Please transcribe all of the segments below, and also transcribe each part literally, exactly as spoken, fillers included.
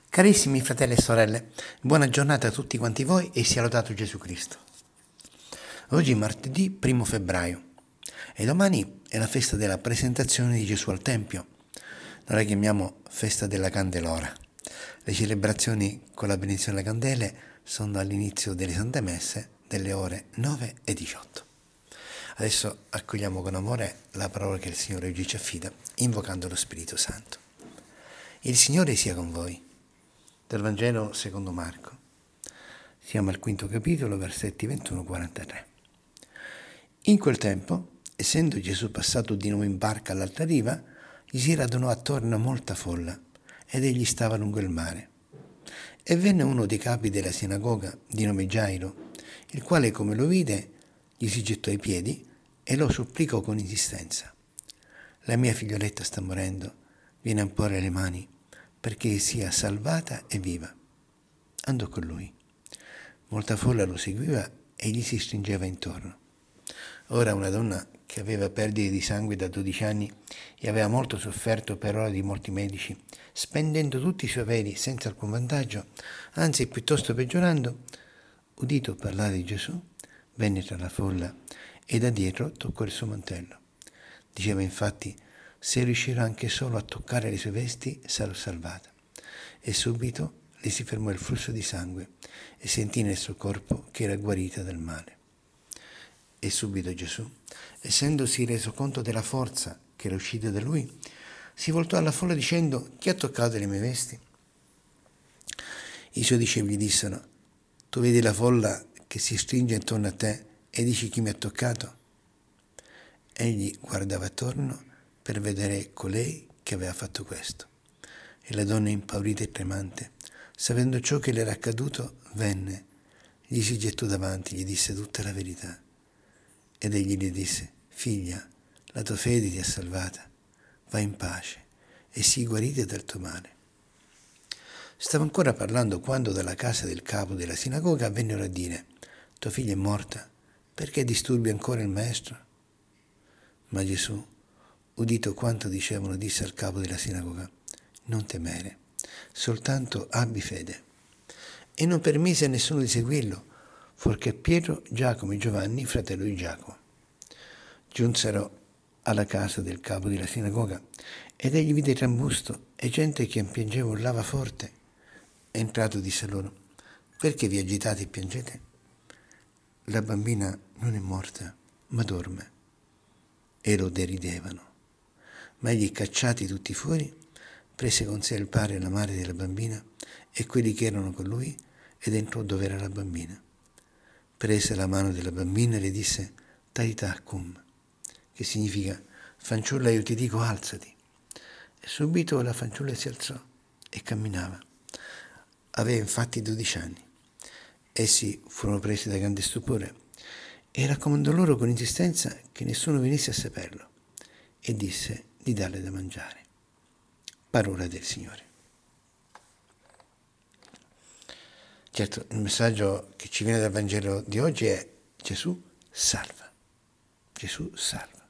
Carissimi fratelli e sorelle, buona giornata a tutti quanti voi e sia lodato Gesù Cristo. Oggi è martedì primo febbraio e domani è la festa della presentazione di Gesù al Tempio. Noi la chiamiamo festa della Candelora. Le celebrazioni con la benedizione delle candele sono all'inizio delle Sante Messe delle ore nove e diciotto. Adesso accogliamo con amore la parola che il Signore oggi ci affida, invocando lo Spirito Santo. Il Signore sia con voi. Dal Vangelo secondo Marco. Siamo al quinto capitolo, versetti ventuno quarantatré. In quel tempo, essendo Gesù passato di nuovo in barca all'altra riva, gli si radunò attorno molta folla, ed egli stava lungo il mare. E venne uno dei capi della sinagoga, di nome Gairo, il quale, come lo vide, gli si gettò ai piedi e lo supplicò con insistenza. La mia figlioletta sta morendo, vieni a porre le mani, perché sia salvata e viva. Andò con lui. Molta folla lo seguiva e gli si stringeva intorno. Ora una donna che aveva perdite di sangue da dodici anni e aveva molto sofferto per ora di molti medici, spendendo tutti i suoi averi senza alcun vantaggio, anzi piuttosto peggiorando, udito parlare di Gesù, venne tra la folla e da dietro toccò il suo mantello. Diceva infatti: se riuscirò anche solo a toccare le sue vesti, sarò salvata. E subito le si fermò il flusso di sangue e sentì nel suo corpo che era guarita dal male. E subito Gesù, essendosi reso conto della forza che era uscita da lui, si voltò alla folla dicendo: chi ha toccato le mie vesti? I suoi discepoli dissero: tu vedi la folla che si stringe intorno a te e dici chi mi ha toccato? Egli guardava attorno per vedere colei che aveva fatto questo. E la donna, impaurita e tremante, sapendo ciò che le era accaduto, venne, gli si gettò davanti, gli disse tutta la verità. Ed egli le disse: figlia, la tua fede ti ha salvata, vai in pace e sii guarita dal tuo male. Stava ancora parlando quando dalla casa del capo della sinagoga vennero a dire: tua figlia è morta, perché disturbi ancora il maestro? Ma Gesù, udito quanto dicevano, disse al capo della sinagoga: non temere, soltanto abbi fede. E non permise a nessuno di seguirlo, fuorché Pietro, Giacomo e Giovanni, fratello di Giacomo. Giunsero alla casa del capo della sinagoga ed egli vide trambusto e gente che piangeva e urlava forte. Entrato disse loro: perché vi agitate e piangete? La bambina non è morta, ma dorme. E lo deridevano. Ma egli, cacciati tutti fuori, prese con sé il padre e la madre della bambina e quelli che erano con lui ed entrò dove era la bambina. Prese la mano della bambina e le disse: Talita cum, che significa: fanciulla, io ti dico, alzati. E subito la fanciulla si alzò e camminava. Aveva infatti dodici anni. Essi furono presi da grande stupore e raccomandò loro con insistenza che nessuno venisse a saperlo e disse di darle da mangiare. Parola del Signore. Certo, il messaggio che ci viene dal Vangelo di oggi è: Gesù salva. Gesù salva.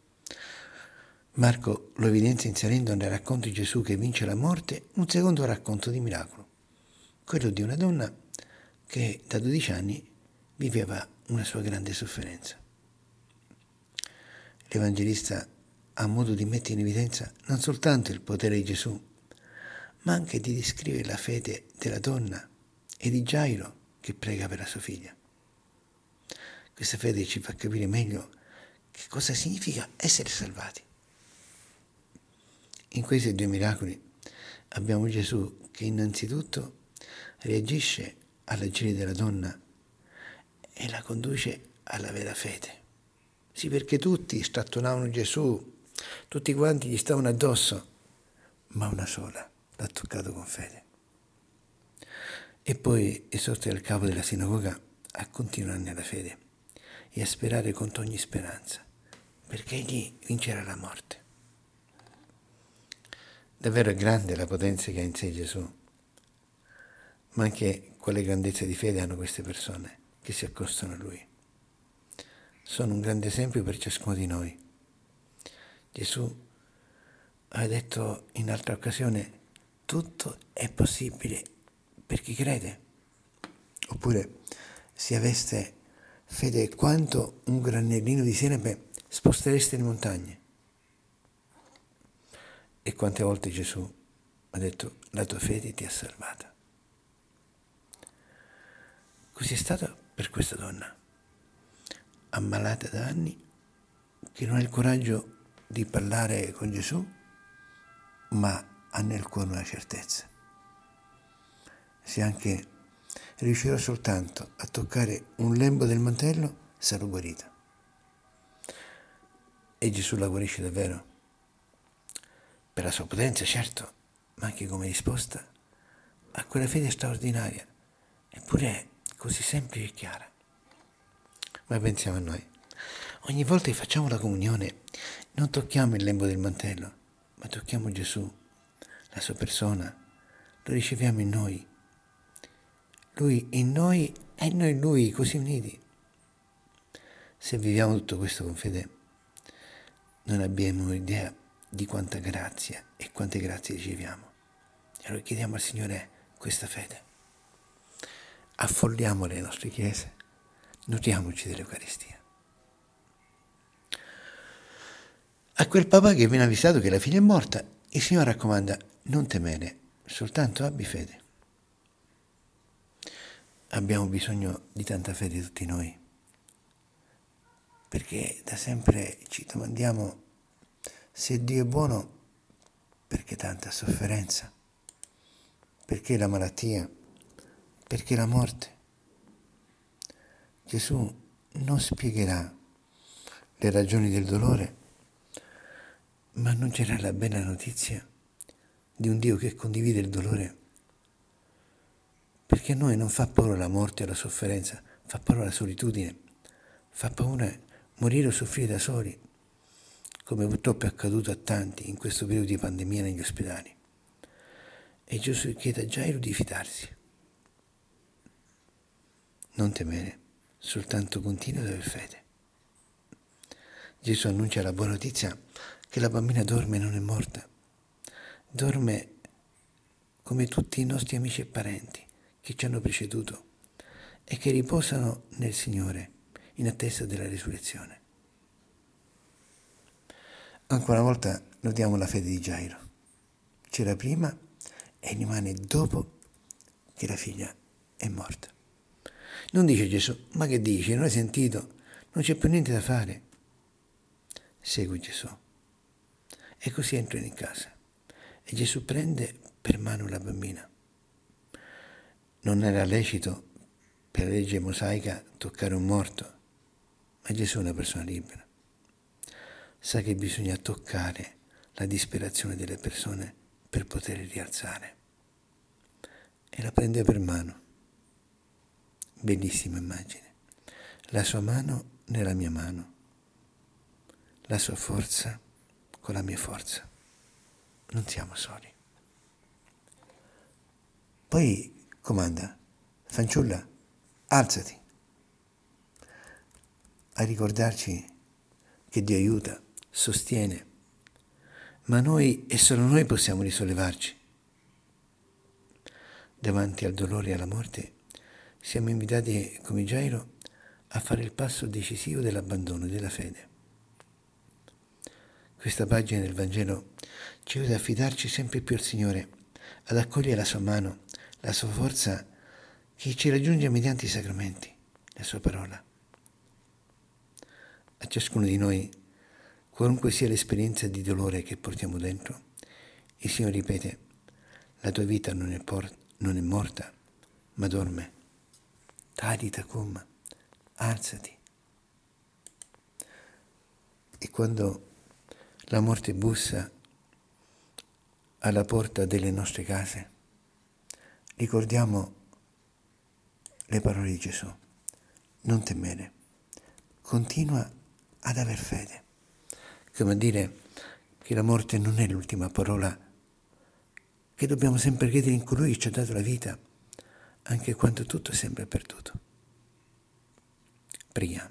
Marco lo evidenzia inserendo nel racconto di Gesù che vince la morte un secondo racconto di miracolo, quello di una donna che da dodici anni viveva una sua grande sofferenza. L'Evangelista ha modo di mettere in evidenza non soltanto il potere di Gesù, ma anche di descrivere la fede della donna e di Gairo che prega per la sua figlia. Questa fede ci fa capire meglio che cosa significa essere salvati. In questi due miracoli abbiamo Gesù che innanzitutto reagisce all'agire della donna e la conduce alla vera fede. Sì, perché tutti strattonavano Gesù, tutti quanti gli stavano addosso, ma una sola l'ha toccato con fede. E poi esorta il capo della sinagoga a continuare nella fede e a sperare contro ogni speranza, perché egli vincerà la morte. Davvero è grande la potenza che ha in sé Gesù, ma anche quale grandezza di fede hanno queste persone che si accostano a Lui. Sono un grande esempio per ciascuno di noi. Gesù ha detto in altra occasione: tutto è possibile per chi crede. Oppure, se aveste fede quanto un granellino di senape, spostereste le montagne. E quante volte Gesù ha detto, la tua fede ti ha salvata. Così è stato per questa donna, ammalata da anni, che non ha il coraggio di parlare con Gesù, ma ha nel cuore una certezza. Se anche riuscirò soltanto a toccare un lembo del mantello, sarò guarita. E Gesù la guarisce davvero. Per la sua potenza, certo, ma anche come risposta a quella fede straordinaria, eppure così semplice e chiara. Ma pensiamo a noi. Ogni volta che facciamo la comunione, non tocchiamo il lembo del mantello, ma tocchiamo Gesù, la sua persona, lo riceviamo in noi. Lui in noi e noi in Lui, così uniti. Se viviamo tutto questo con fede, non abbiamo idea di quanta grazia e quante grazie riceviamo. E allora chiediamo al Signore questa fede. Affolliamo le nostre chiese, nutriamoci dell'Eucaristia. A quel papà che viene avvisato che la figlia è morta, il Signore raccomanda, non temere, soltanto abbi fede. Abbiamo bisogno di tanta fede tutti noi, perché da sempre ci domandiamo se Dio è buono, perché tanta sofferenza, perché la malattia, perché la morte. Gesù non spiegherà le ragioni del dolore, ma annuncerà la bella notizia di un Dio che condivide il dolore, perché a noi non fa paura la morte e la sofferenza, fa paura la solitudine, fa paura morire o soffrire da soli, come purtroppo è accaduto a tanti in questo periodo di pandemia negli ospedali. E Gesù chiede a Gairo di fidarsi. Non temere, soltanto continua ad avere fede. Gesù annuncia la buona notizia che la bambina dorme e non è morta. Dorme come tutti i nostri amici e parenti che ci hanno preceduto e che riposano nel Signore in attesa della risurrezione. Ancora una volta notiamo la fede di Gairo. C'era prima e rimane dopo che la figlia è morta. Non dice Gesù, ma che dici? Non hai sentito? Non c'è più niente da fare. Segui Gesù. E così entrano in casa. E Gesù prende per mano la bambina. Non era lecito per la legge mosaica toccare un morto, ma Gesù è una persona libera. Sa che bisogna toccare la disperazione delle persone per poter rialzare. E la prende per mano. Bellissima immagine. La sua mano nella mia mano. La sua forza con la mia forza. Non siamo soli. Poi comanda, fanciulla, alzati, a ricordarci che Dio aiuta, sostiene, ma noi e solo noi possiamo risollevarci. Davanti al dolore e alla morte siamo invitati, come Gairo, a fare il passo decisivo dell'abbandono della fede. Questa pagina del Vangelo ci aiuta a fidarci sempre più al Signore, ad accogliere la sua mano, la sua forza che ci raggiunge mediante i sacramenti, la sua parola. A ciascuno di noi, qualunque sia l'esperienza di dolore che portiamo dentro, il Signore ripete, la tua vita non è, por- non è morta, ma dorme. Tadita cum, alzati. E quando la morte bussa alla porta delle nostre case, ricordiamo le parole di Gesù. Non temere, continua ad aver fede. Come a dire che la morte non è l'ultima parola, che dobbiamo sempre credere in colui che ci ha dato la vita, anche quando tutto sembra perduto. Preghiamo.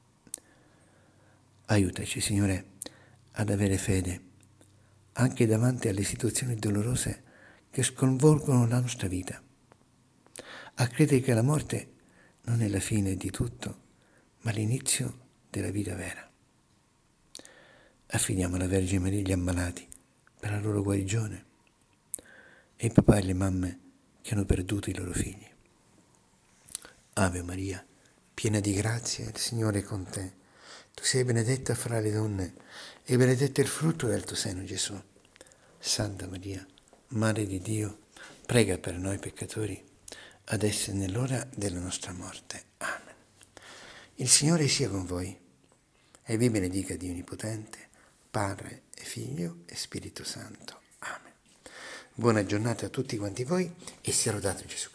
Aiutaci, Signore, ad avere fede, anche davanti alle situazioni dolorose che sconvolgono la nostra vita, a credere che la morte non è la fine di tutto, ma l'inizio della vita vera. Affidiamo alla Vergine Maria gli ammalati per la loro guarigione e i papà e le mamme che hanno perduto i loro figli. Ave Maria, piena di grazia, il Signore è con te. Tu sei benedetta fra le donne e benedetto è il frutto del tuo seno, Gesù. Santa Maria, Madre di Dio, prega per noi peccatori, adesso e nell'ora della nostra morte. Amen. Il Signore sia con voi e vi benedica Dio Onnipotente, Padre e Figlio e Spirito Santo. Amen. Buona giornata a tutti quanti voi e sia lodato Gesù.